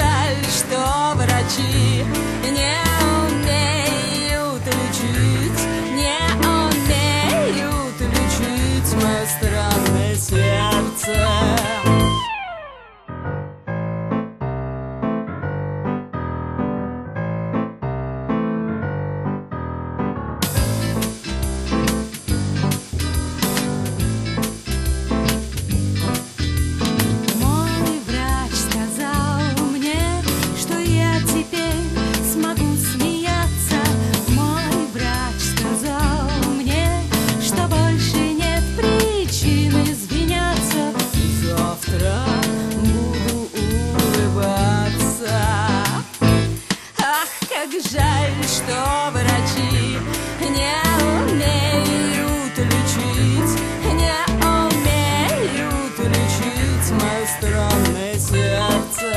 жаль, что врачи не умеют лечить, не умеют лечить мое странное сердце. Жаль, что врачи не умеют лечить, не умеют лечить мое странное сердце.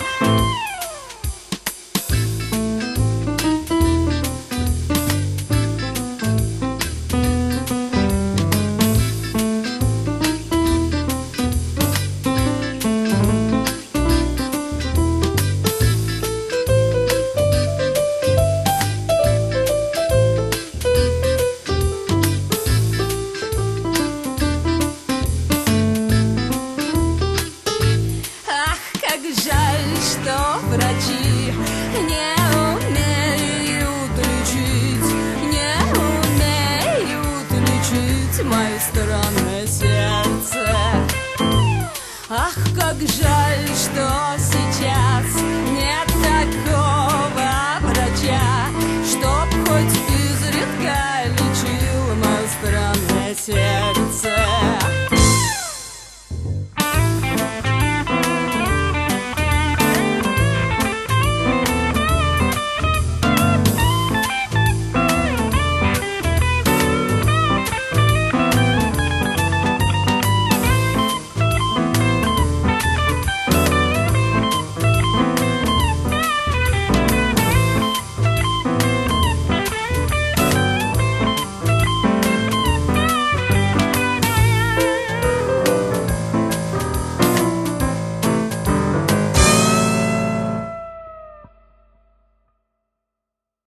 Жаль, что врачи не умеют лечить, не умеют лечить мое странное сердце. Ах, как жаль, что